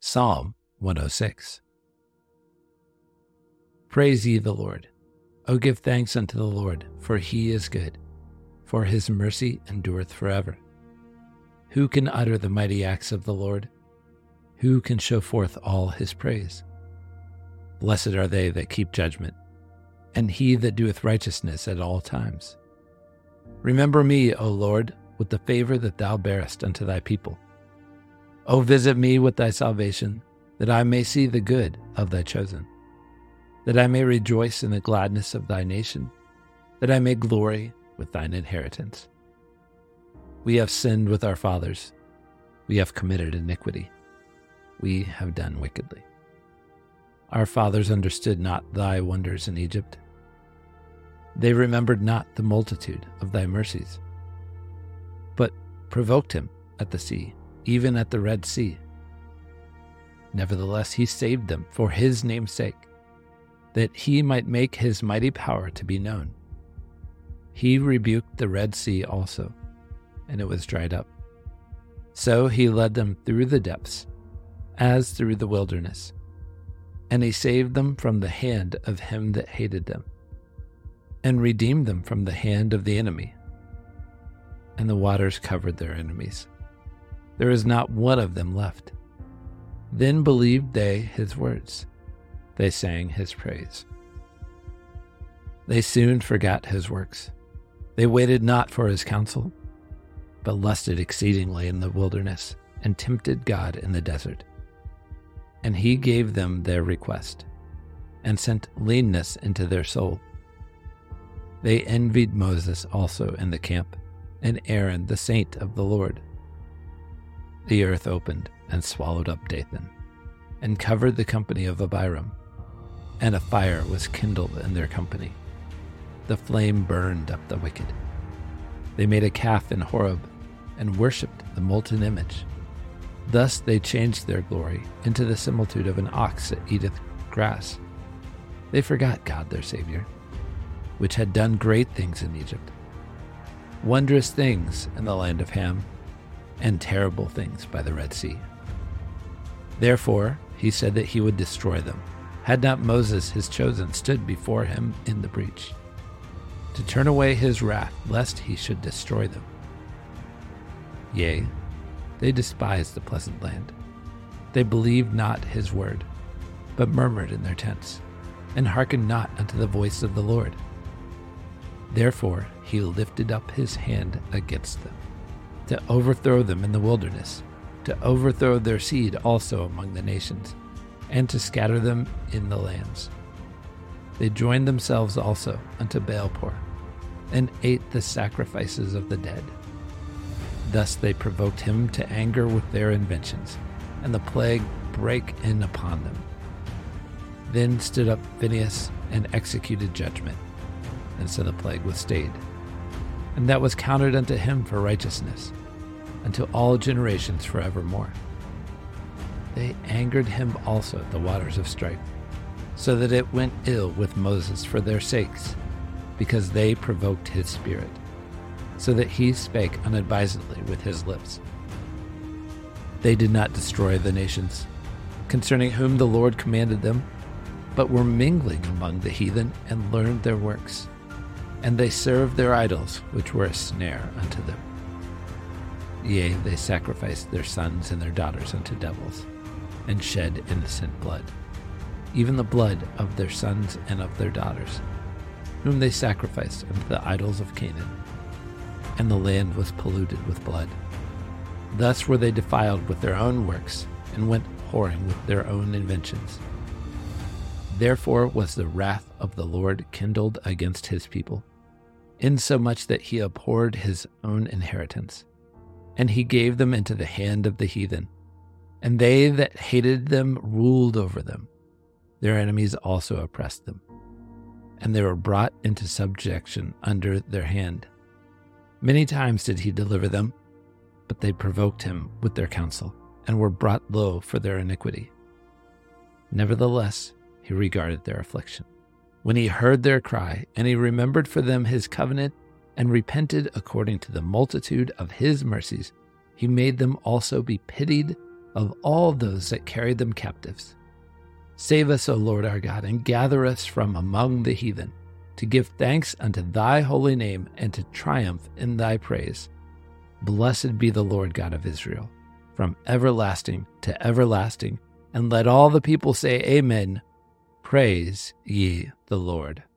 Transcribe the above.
Psalm 106. Praise ye the Lord. O give thanks unto the Lord, for he is good, for his mercy endureth forever. Who can utter the mighty acts of the Lord? Who can show forth all his praise? Blessed are they that keep judgment, and he that doeth righteousness at all times. Remember me, O Lord, with the favor that thou bearest unto thy people. O visit me with thy salvation, that I may see the good of thy chosen, that I may rejoice in the gladness of thy nation, that I may glory with thine inheritance. We have sinned with our fathers. We have committed iniquity. We have done wickedly. Our fathers understood not thy wonders in Egypt. They remembered not the multitude of thy mercies, but provoked him at the sea, even at the Red Sea. Nevertheless, he saved them for his name's sake, that he might make his mighty power to be known. He rebuked the Red Sea also, and it was dried up. So he led them through the depths, as through the wilderness, and he saved them from the hand of him that hated them, and redeemed them from the hand of the enemy. And the waters covered their enemies. There is not one of them left. Then believed they his words. They sang his praise. They soon forgot his works. They waited not for his counsel, but lusted exceedingly in the wilderness, and tempted God in the desert. And he gave them their request, and sent leanness into their soul. They envied Moses also in the camp, and Aaron the saint of the Lord. The earth opened and swallowed up Dathan, and covered the company of Abiram, and a fire was kindled in their company. The flame burned up the wicked. They made a calf in Horeb, and worshipped the molten image. Thus they changed their glory into the similitude of an ox that eateth grass. They forgot God their Savior, which had done great things in Egypt, wondrous things in the land of Ham, and terrible things by the Red Sea. Therefore he said that he would destroy them, had not Moses his chosen stood before him in the breach, to turn away his wrath, lest he should destroy them. Yea, they despised the pleasant land. They believed not his word, but murmured in their tents, and hearkened not unto the voice of the Lord. Therefore he lifted up his hand against them, to overthrow them in the wilderness, to overthrow their seed also among the nations, and to scatter them in the lands. They joined themselves also unto Baalpor, and ate the sacrifices of the dead. Thus they provoked him to anger with their inventions, and the plague brake in upon them. Then stood up Phinehas and executed judgment, and so the plague was stayed. And that was counted unto him for righteousness, unto all generations forevermore. They angered him also at the waters of strife, so that it went ill with Moses for their sakes, because they provoked his spirit, so that he spake unadvisedly with his lips. They did not destroy the nations, concerning whom the Lord commanded them, but were mingling among the heathen, and learned their works. And they served their idols, which were a snare unto them. Yea, they sacrificed their sons and their daughters unto devils, and shed innocent blood, even the blood of their sons and of their daughters, whom they sacrificed unto the idols of Canaan. And the land was polluted with blood. Thus were they defiled with their own works, and went whoring with their own inventions. Therefore was the wrath of the Lord kindled against his people, insomuch that he abhorred his own inheritance, and he gave them into the hand of the heathen, and they that hated them ruled over them. Their enemies also oppressed them, and they were brought into subjection under their hand. Many times did he deliver them, but they provoked him with their counsel, and were brought low for their iniquity. Nevertheless, he regarded their affliction, when he heard their cry, and he remembered for them his covenant, and repented according to the multitude of his mercies. He made them also be pitied of all those that carried them captives. Save us, O Lord our God, and gather us from among the heathen, to give thanks unto thy holy name and to triumph in thy praise. Blessed be the Lord God of Israel, from everlasting to everlasting. And let all the people say, Amen. Praise ye the Lord.